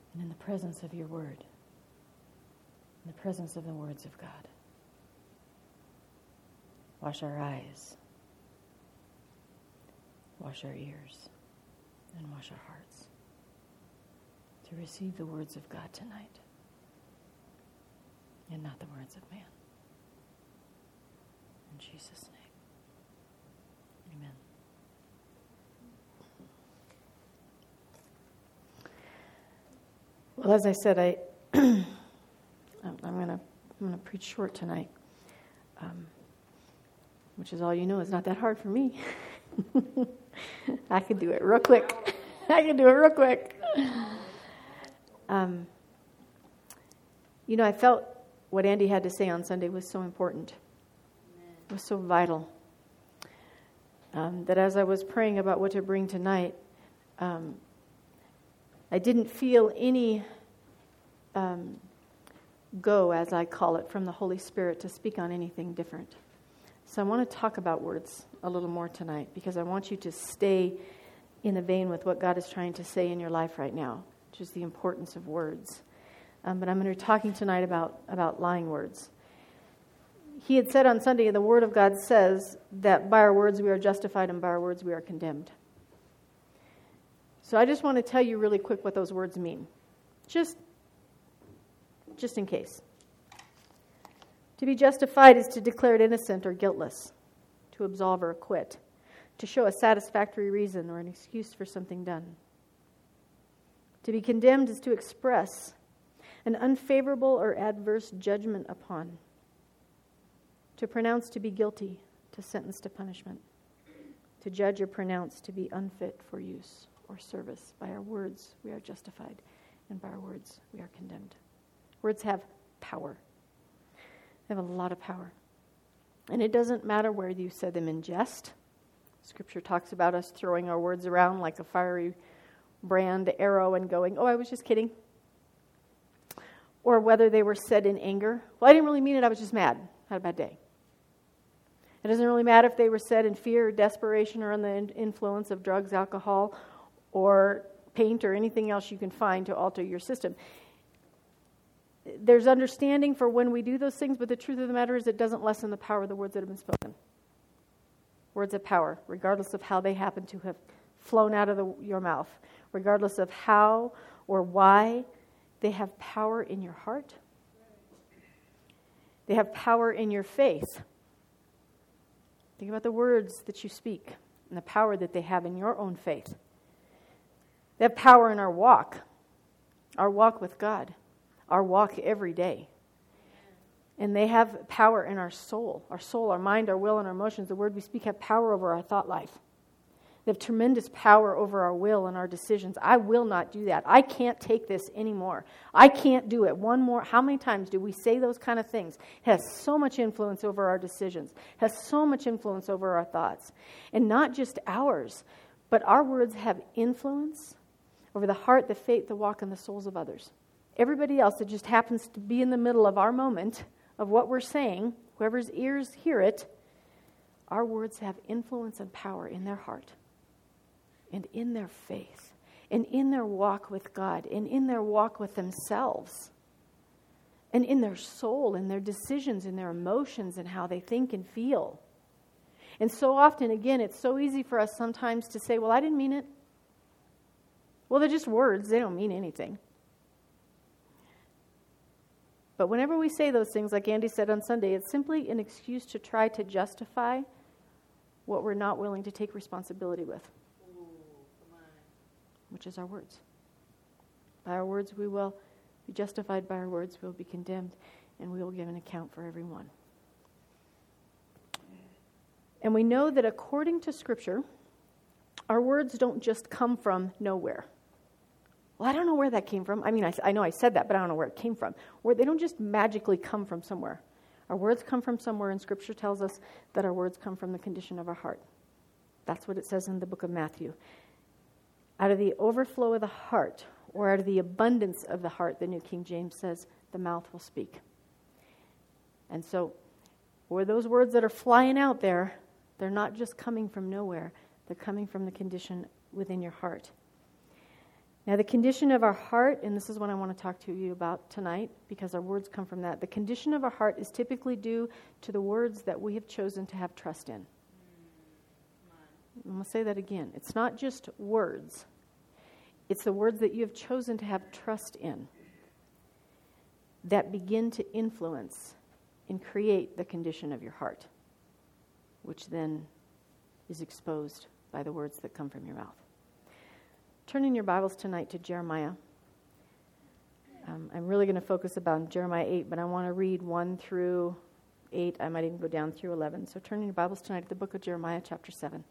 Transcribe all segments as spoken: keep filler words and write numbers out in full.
and in the presence of your word, in the presence of the words of God. Wash our eyes, wash our ears, and wash our hearts to receive the words of God tonight and not the words of man. In Jesus' name, amen. Well, as I said, I I'm gonna I'm gonna preach short tonight, um, which is all you know. It's not that hard for me. I can do it real quick. I can do it real quick. Um, you know, I felt what Andy had to say on Sunday was so important. It was so vital. Um, that as I was praying about what to bring tonight, um, I didn't feel any um, go, as I call it, from the Holy Spirit to speak on anything different. So I want to talk about words a little more tonight because I want you to stay in the vein with what God is trying to say in your life right now, which is the importance of words. Um, but I'm going to be talking tonight about, about lying words. He had said on Sunday, the Word of God says that by our words we are justified and by our words we are condemned. So I just want to tell you really quick what those words mean. Just, just in case. To be justified is to declare it innocent or guiltless, to absolve or acquit, to show a satisfactory reason or an excuse for something done. To be condemned is to express an unfavorable or adverse judgment upon. To pronounce to be guilty, to sentence to punishment. To judge or pronounce to be unfit for use or service. By our words we are justified, and by our words we are condemned. Words have power. They have a lot of power. And it doesn't matter whether you said them in jest. Scripture talks about us throwing our words around like a fiery brand arrow and going, oh, I was just kidding. Or whether they were said in anger. Well, I didn't really mean it, I was just mad. Had a bad day. It doesn't really matter if they were said in fear or desperation or under the influence of drugs, alcohol, or paint or anything else you can find to alter your system. There's understanding for when we do those things, but the truth of the matter is it doesn't lessen the power of the words that have been spoken. Words of power, regardless of how they happen to have flown out of the, your mouth, regardless of how or why, they have power in your heart. They have power in your faith. Think about the words that you speak and the power that they have in your own faith. They have power in our walk, our walk with God, our walk every day. And they have power in our soul, our soul, our mind, our will, and our emotions. The word we speak have power over our thought life. They have tremendous power over our will and our decisions. I will not do that. I can't take this anymore. I can't do it. One more. How many times do we say those kind of things? It has so much influence over our decisions. It has so much influence over our thoughts. And not just ours, but our words have influence over the heart, the faith, the walk, and the souls of others. Everybody else that just happens to be in the middle of our moment of what we're saying, whoever's ears hear it, our words have influence and power in their heart. And in their faith, and in their walk with God, and in their walk with themselves, and in their soul, and their decisions, and their emotions, and how they think and feel. And so often, again, it's so easy for us sometimes to say, well, I didn't mean it. Well, they're just words. They don't mean anything. But whenever we say those things, like Andy said on Sunday, it's simply an excuse to try to justify what we're not willing to take responsibility with. Which is our words. By our words we will be justified, by our words we will be condemned, and we will give an account for every one. And we know that according to Scripture, our words don't just come from nowhere. Well, I don't know where that came from. I mean, I, I know I said that, but I don't know where it came from. Where they don't just magically come from somewhere. Our words come from somewhere, and Scripture tells us that our words come from the condition of our heart. That's what it says in the book of Matthew. Out of the overflow of the heart, or out of the abundance of the heart, the New King James says, the mouth will speak. And so, for those words that are flying out there, they're not just coming from nowhere. They're coming from the condition within your heart. Now, the condition of our heart, and this is what I want to talk to you about tonight, because our words come from that. The condition of our heart is typically due to the words that we have chosen to have trust in. I'm going to say that again. It's not just words. It's the words that you have chosen to have trust in that begin to influence and create the condition of your heart, which then is exposed by the words that come from your mouth. Turn in your Bibles tonight to Jeremiah. Um, I'm really going to focus about Jeremiah eight, but I want to read one through eight. I might even go down through eleven. So turn in your Bibles tonight to the book of Jeremiah, chapter seven.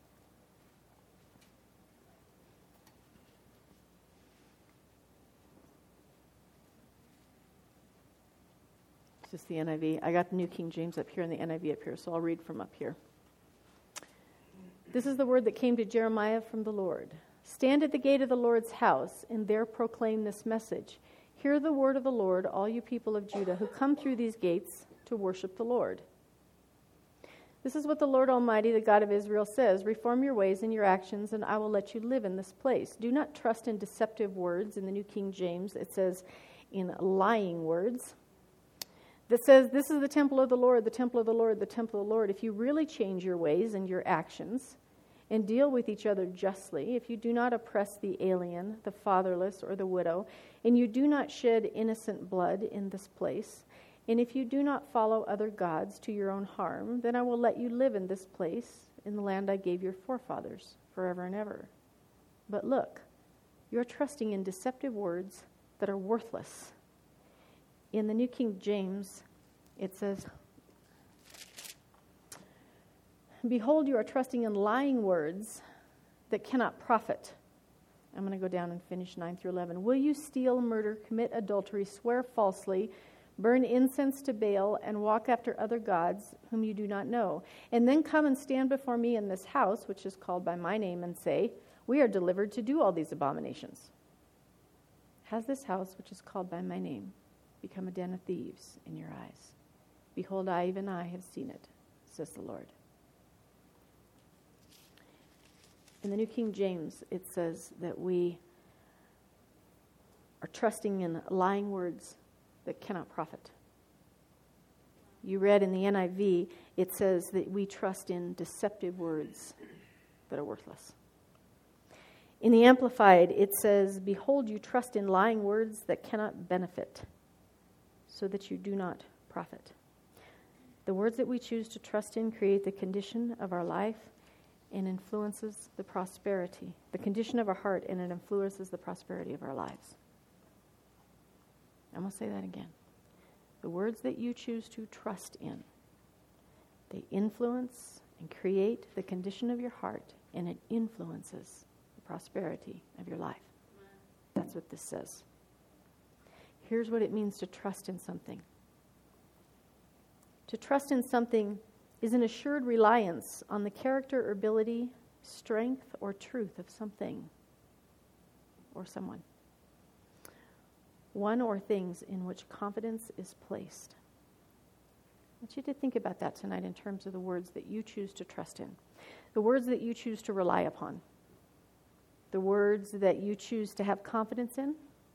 This is the N I V. I got the New King James up here and the N I V up here, so I'll read from up here. This is the word that came to Jeremiah from the Lord. Stand at the gate of the Lord's house, and there proclaim this message. Hear the word of the Lord, all you people of Judah who come through these gates to worship the Lord. This is what the Lord Almighty, the God of Israel, says. Reform your ways and your actions, and I will let you live in this place. Do not trust in deceptive words. In the New King James, it says in lying words. That says, this is the temple of the Lord, the temple of the Lord, the temple of the Lord. If you really change your ways and your actions and deal with each other justly, if you do not oppress the alien, the fatherless, or the widow, and you do not shed innocent blood in this place, and if you do not follow other gods to your own harm, then I will let you live in this place, in the land I gave your forefathers, forever and ever. But look, you are trusting in deceptive words that are worthless. In the New King James, it says, behold, you are trusting in lying words that cannot profit. I'm going to go down and finish nine through eleven. Will you steal, murder, commit adultery, swear falsely, burn incense to Baal, and walk after other gods whom you do not know, and then come and stand before me in this house, which is called by my name, and say, we are delivered to do all these abominations? Has this house, which is called by my name, become a den of thieves in your eyes? Behold, I, even I, have seen it, says the Lord. In the New King James, it says that we are trusting in lying words that cannot profit. You read in the N I V, it says that we trust in deceptive words that are worthless. In the Amplified, it says, behold, you trust in lying words that cannot benefit, so that you do not profit. The words that we choose to trust in create the condition of our life and influences the prosperity, the condition of our heart, and it influences the prosperity of our lives. I'm going to say that again. The words that you choose to trust in, they influence and create the condition of your heart, and it influences the prosperity of your life. That's what this says. Here's what it means to trust in something. To trust in something is an assured reliance on the character or ability, strength, or truth of something or someone. One or things in which confidence is placed. I want you to think about that tonight in terms of the words that you choose to trust in, the words that you choose to rely upon, the words that you choose to have confidence in,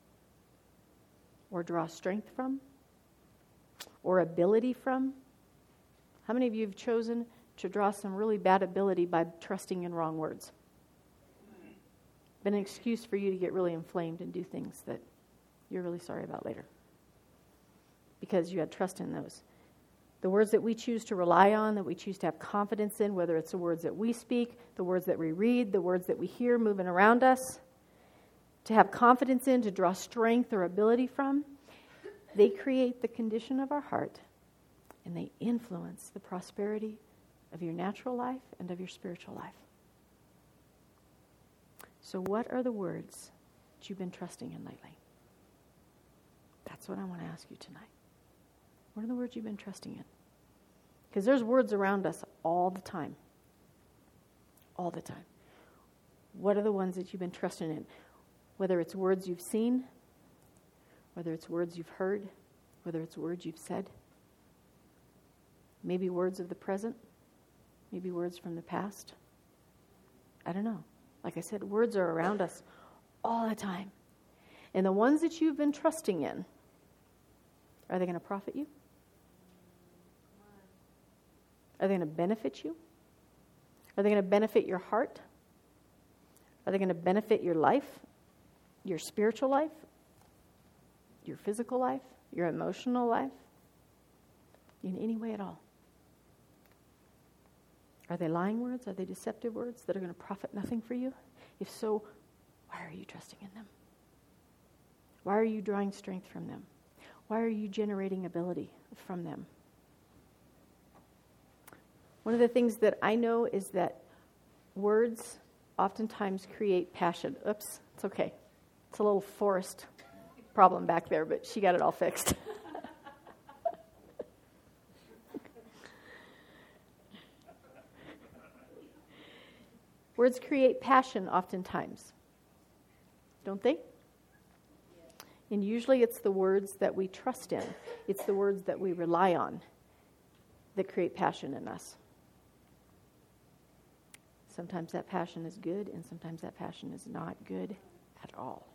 or draw strength from, or ability from. How many of you have chosen to draw some really bad ability by trusting in wrong words? Been an excuse for you to get really inflamed and do things that you're really sorry about later, because you had trust in those. The words that we choose to rely on, that we choose to have confidence in, whether it's the words that we speak, the words that we read, the words that we hear moving around us, to have confidence in, to draw strength or ability from, they create the condition of our heart, and they influence the prosperity of your natural life and of your spiritual life. So what are the words that you've been trusting in lately? That's what I want to ask you tonight. What are the words you've been trusting in? Because there's words around us all the time. All the time. What are the ones that you've been trusting in? Whether it's words you've seen, whether it's words you've heard, whether it's words you've said. Maybe words of the present, maybe words from the past. I don't know. Like I said, words are around us all the time. And the ones that you've been trusting in, are they going to profit you? Are they going to benefit you? Are they going to benefit your heart? Are they going to benefit your life, your spiritual life, your physical life, your emotional life, in any way at all? Are they lying words? Are they deceptive words that are going to profit nothing for you? If so, why are you trusting in them? Why are you drawing strength from them? Why are you generating ability from them? One of the things that I know is that words oftentimes create passion. Oops, it's okay. It's a little forest problem back there, but she got it all fixed. Words create passion oftentimes, don't they? And usually it's the words that we trust in. It's the words that we rely on that create passion in us. Sometimes that passion is good, and sometimes that passion is not good at all.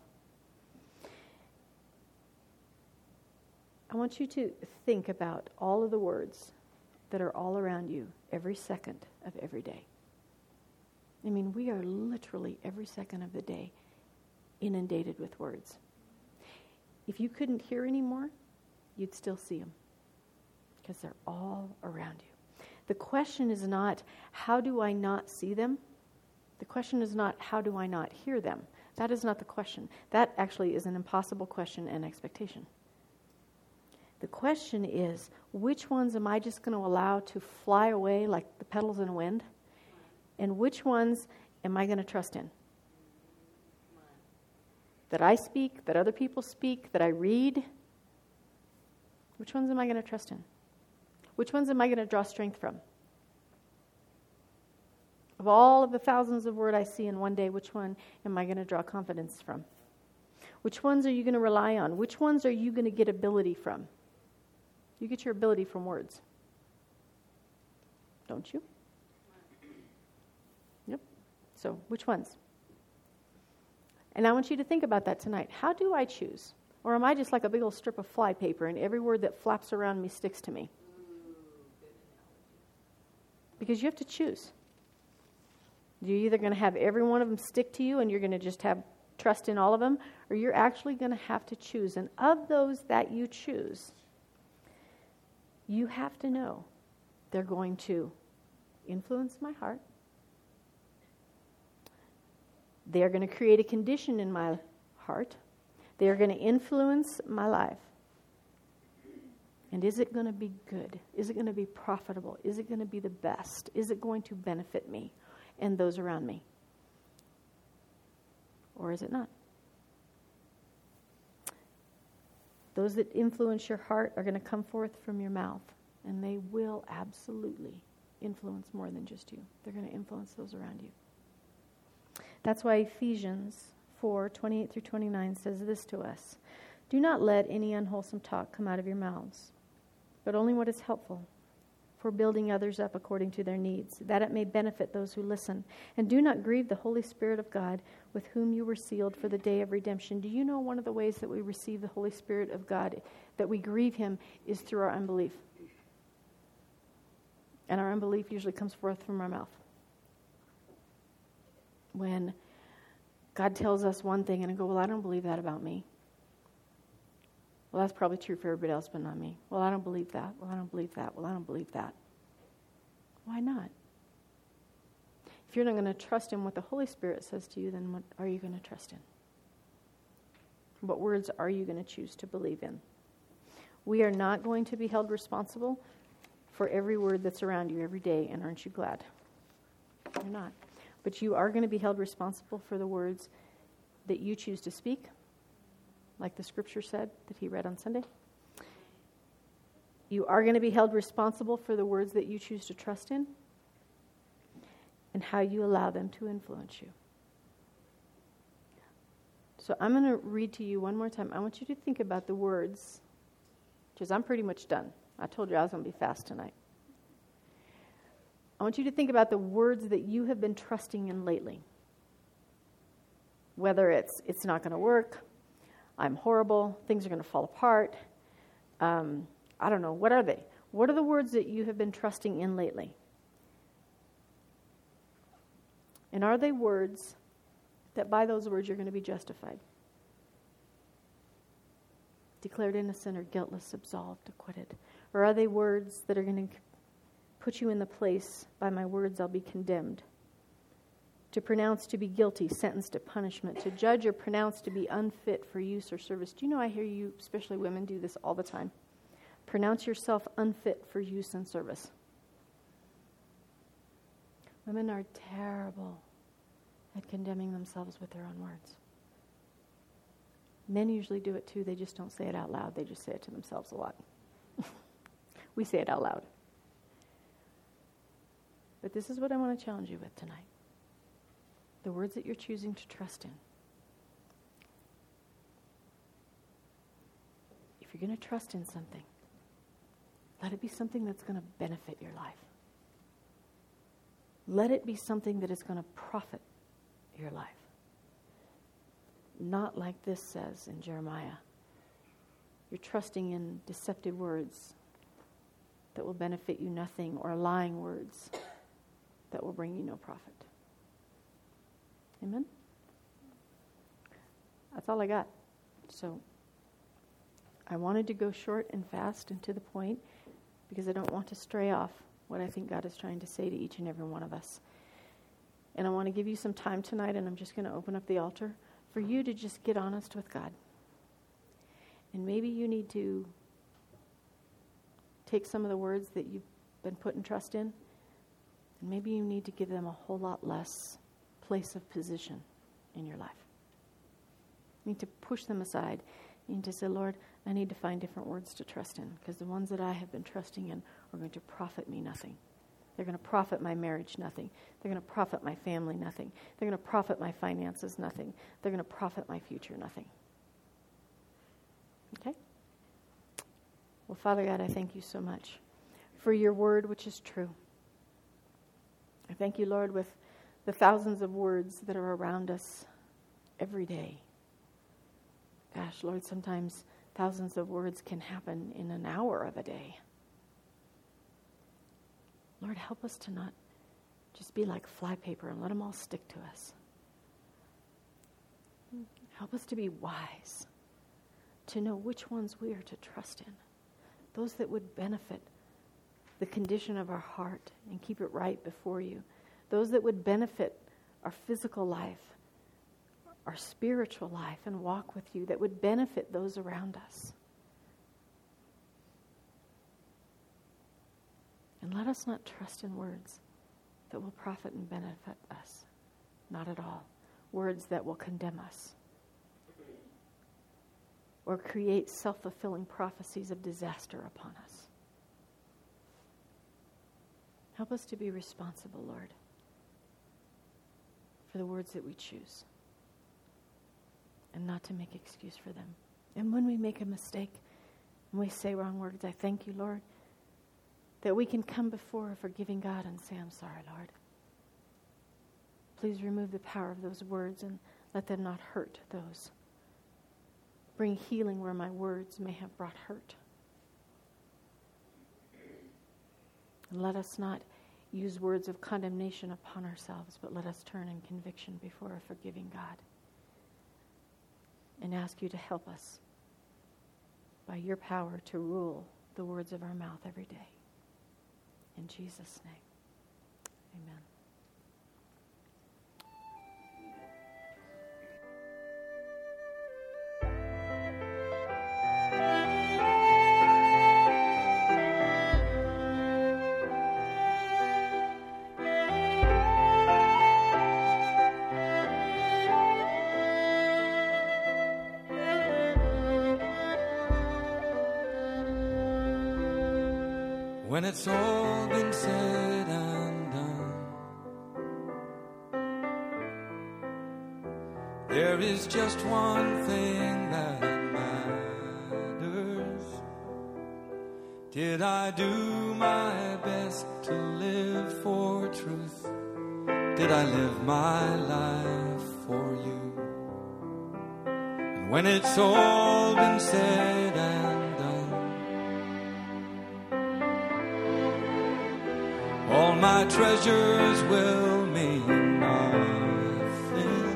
I want you to think about all of the words that are all around you every second of every day. I mean, we are literally every second of the day inundated with words. If you couldn't hear anymore, you'd still see them because they're all around you. The question is not, how do I not see them? The question is not, how do I not hear them? That is not the question. That actually is an impossible question and expectation. The question is, which ones am I just going to allow to fly away like the petals in the wind? And which ones am I going to trust in? That I speak, that other people speak, that I read? Which ones am I going to trust in? Which ones am I going to draw strength from? Of all of the thousands of words I see in one day, which one am I going to draw confidence from? Which ones are you going to rely on? Which ones are you going to get ability from? You get your ability from words. Don't you? Yep. So, which ones? And I want you to think about that tonight. How do I choose? Or am I just like a big old strip of fly paper and every word that flaps around me sticks to me? Because you have to choose. You're either going to have every one of them stick to you and you're going to just have trust in all of them, or you're actually going to have to choose. And of those that you choose, you have to know they're going to influence my heart. They're going to create a condition in my heart. They're going to influence my life. And is it going to be good? Is it going to be profitable? Is it going to be the best? Is it going to benefit me and those around me? Or is it not? Those that influence your heart are going to come forth from your mouth, and they will absolutely influence more than just you. They're going to influence those around you. That's why Ephesians four, twenty-eight through twenty-nine says this to us. Do not let any unwholesome talk come out of your mouths, but only what is helpful for building others up according to their needs, that it may benefit those who listen. And do not grieve the Holy Spirit of God, with whom you were sealed for the day of redemption. Do you know one of the ways that we receive the Holy Spirit of God, that we grieve him, is through our unbelief? And our unbelief usually comes forth from our mouth. When God tells us one thing and I go, well, I don't believe that about me. Well, that's probably true for everybody else, but not me. Well, I don't believe that. Well, I don't believe that. Well, I don't believe that. Why not? If you're not going to trust in what the Holy Spirit says to you, then what are you going to trust in? What words are you going to choose to believe in? We are not going to be held responsible for every word that's around you every day, and aren't you glad? You're not. But you are going to be held responsible for the words that you choose to speak, like the scripture said that he read on Sunday. You are going to be held responsible for the words that you choose to trust in and how you allow them to influence you. So I'm going to read to you one more time. I want you to think about the words, because I'm pretty much done. I told you I was going to be fast tonight. I want you to think about the words that you have been trusting in lately. Whether it's it's not going to work, I'm horrible, things are going to fall apart. Um, I don't know. What are they? What are the words that you have been trusting in lately? And are they words that by those words you're going to be justified? Declared innocent or guiltless, absolved, acquitted? Or are they words that are going to put you in the place, by my words I'll be condemned? To pronounce to be guilty, sentenced to punishment. To judge or pronounce to be unfit for use or service. Do you know I hear you, especially women, do this all the time? Pronounce yourself unfit for use and service. Women are terrible at condemning themselves with their own words. Men usually do it too. They just don't say it out loud. They just say it to themselves a lot. We say it out loud. But this is what I want to challenge you with tonight. The words that you're choosing to trust in. If you're going to trust in something, let it be something that's going to benefit your life. Let it be something that is going to profit your life. Not like this says in Jeremiah. You're trusting in deceptive words that will benefit you nothing, or lying words that will bring you no profit. Amen? That's all I got. So I wanted to go short and fast and to the point because I don't want to stray off what I think God is trying to say to each and every one of us. And I want to give you some time tonight, and I'm just going to open up the altar for you to just get honest with God. And maybe you need to take some of the words that you've been putting trust in, and maybe you need to give them a whole lot less place of position in your life. You need to push them aside. You need to say, Lord, I need to find different words to trust in, because the ones that I have been trusting in are going to profit me nothing. They're going to profit my marriage nothing. They're going to profit my family nothing. They're going to profit my finances nothing. They're going to profit my future nothing. Okay? Well, Father God, I thank you so much for your word, which is true. I thank you, Lord, with the thousands of words that are around us every day. Gosh, Lord, sometimes thousands of words can happen in an hour of a day. Lord, help us to not just be like flypaper and let them all stick to us. Help us to be wise, to know which ones we are to trust in, those that would benefit the condition of our heart and keep it right before you, those that would benefit our physical life, our spiritual life, and walk with you, that would benefit those around us. And let us not trust in words that will profit and benefit us. Not at all. Words that will condemn us or create self-fulfilling prophecies of disaster upon us. Help us to be responsible, Lord, for the words that we choose, and not to make excuse for them. And when we make a mistake and we say wrong words, I thank you, Lord, that we can come before a forgiving God and say, I'm sorry, Lord. Please remove the power of those words and let them not hurt those. Bring healing where my words may have brought hurt. And let us not use words of condemnation upon ourselves, but let us turn in conviction before a forgiving God and ask you to help us by your power to rule the words of our mouth every day. In Jesus' name, amen. When it's all been said and done, there is just one thing that matters. Did I do my best to live for truth? Did I live my life for you? when it's all been said and done. All my treasures will mean nothing.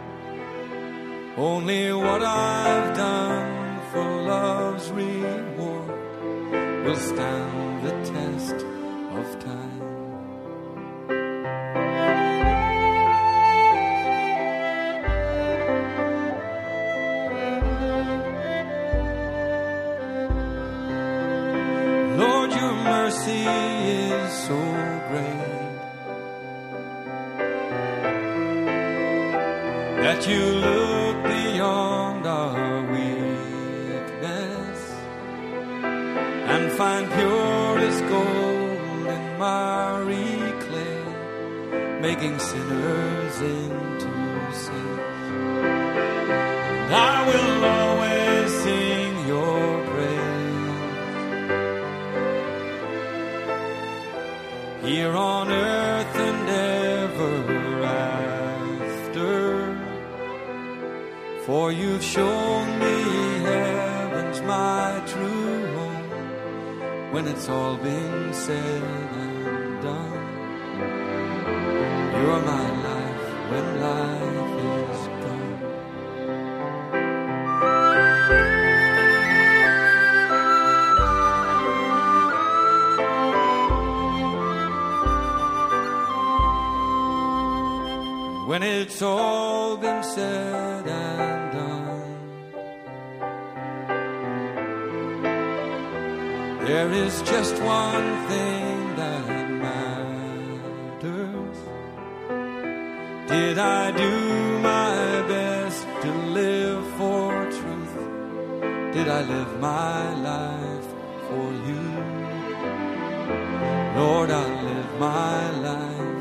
Only what I've done for love's reward will stand the test of time. Lord, your mercy is so great that you look beyond our weakness and find purest gold in miry clay, making sinners into saints. And I will always sing your praise here on earth and ever after, for you've shown me heaven's my true home when it's all been said and done. You're my life when life is gone. When it's all been said and done, there is just one thing that matters. Did I do my best to live for truth? Did I live my life for you? Lord, I live my life